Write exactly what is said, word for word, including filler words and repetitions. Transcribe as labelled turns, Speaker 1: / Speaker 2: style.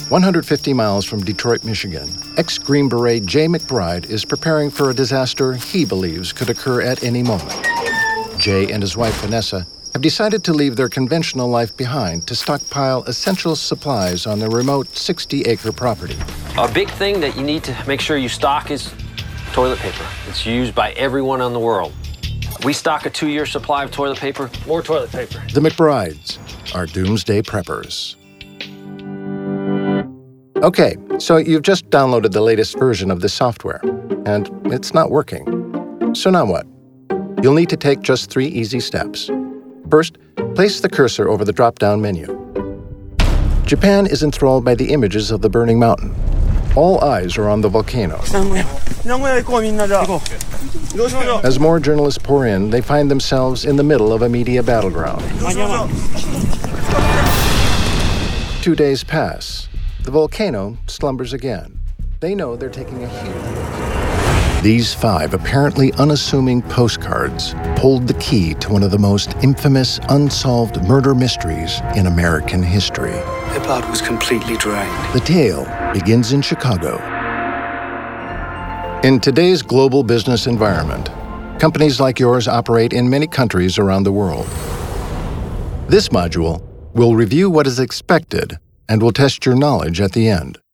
Speaker 1: one hundred fifty miles from Detroit, Michigan, ex-Green Beret Jay McBride is preparing for a disaster he believes could occur at any moment. Jay and his wife, Vanessa, have decided to leave their conventional life behind to stockpile essential supplies on their remote sixty-acre property.
Speaker 2: A big thing that you need to make sure you stock is toilet paper. It's used by everyone in the world. We stock a two-year supply of toilet paper, more toilet paper.
Speaker 1: The McBrides are doomsday preppers. Okay, so you've just downloaded the latest version of this software, and it's not working. So now what? You'll need to take just three easy steps. First, place the cursor over the drop-down menu. Japan is enthralled by the images of the burning mountain. All eyes are on the volcano. As more journalists pour in, they find themselves in the middle of a media battleground. Two days pass. The volcano slumbers again. They know they're taking a huge risk. These five apparently unassuming postcards hold the key to one of the most infamous unsolved murder mysteries in American history.
Speaker 3: Their blood was completely drained.
Speaker 1: The tale begins in Chicago. In today's global business environment, companies like yours operate in many countries around the world. This module will review what is expected and will test your knowledge at the end.